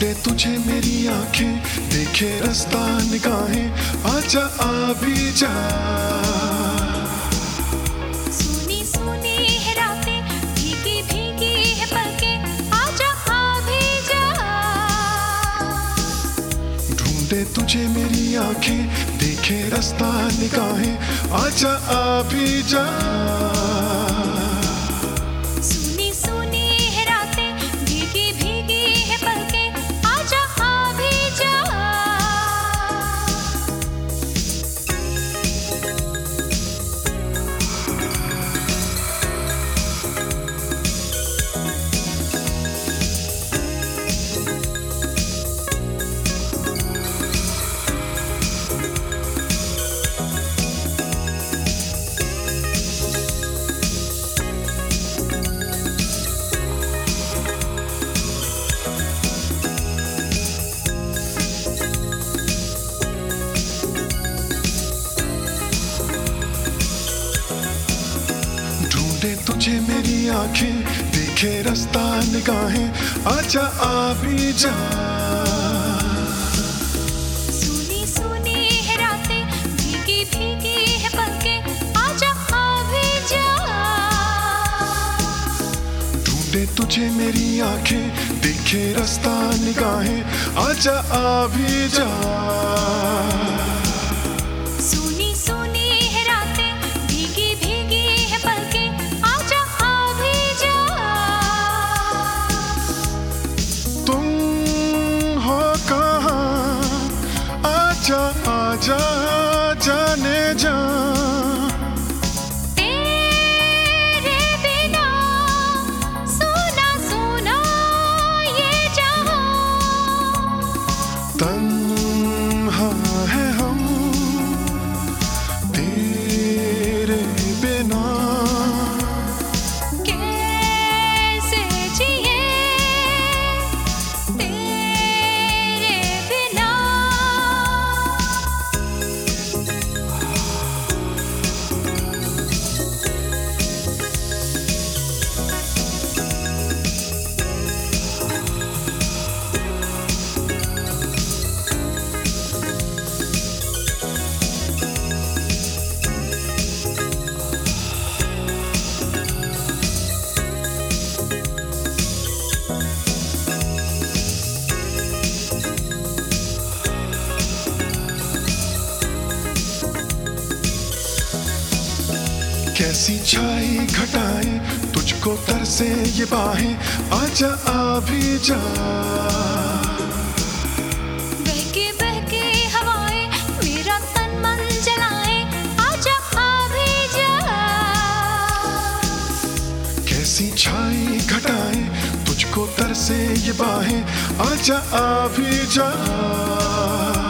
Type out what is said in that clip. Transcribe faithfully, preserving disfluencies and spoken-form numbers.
ढूंढे तुझे मेरी आंखें, देखे रास्ता निगाहें, आजा आ भी जा। सुनी सुनी है रातें, भीगी भीगी है पलकें, आजा आ भी जा। ढूंढे तुझे मेरी आंखें, देखे रास्ता निगाहें, आजा आ भी जा। सुनी सुनी है रातें, भीगी भीगी है पलकें, आजा आ भी जा। ढूंढे तुझे मेरी आंखें, देखे रास्ता निगाहें, आजा आ भी जा। सुनी सुनी है रातें, भीगी भीगी है पलकें, आजा आ भी जा। ढूंढे तुझे मेरी आंखें, देखे रास्ता निगाहें, आजा आ भी जा। सुनी सुनी है रातें, भीगी भीगी है पलकें, आजा आ भी जा। तुम हो कहाँ, आजा आजा जाने जा। तेरे बिना सुना सुना ये जहां, तन्हा है हम तेरे बिना। कैसे जिए तेरे बिना। कैसी छाई घटाएं, तुझको तरसे ये बाहें, आजा आ भी जा। बहके बहके हवाएं मेरा तन मन जलाएं, आजा आ भी जा। कैसी छाई घटाएं, तुझको तरसे ये बाहें, आजा आ भी जा।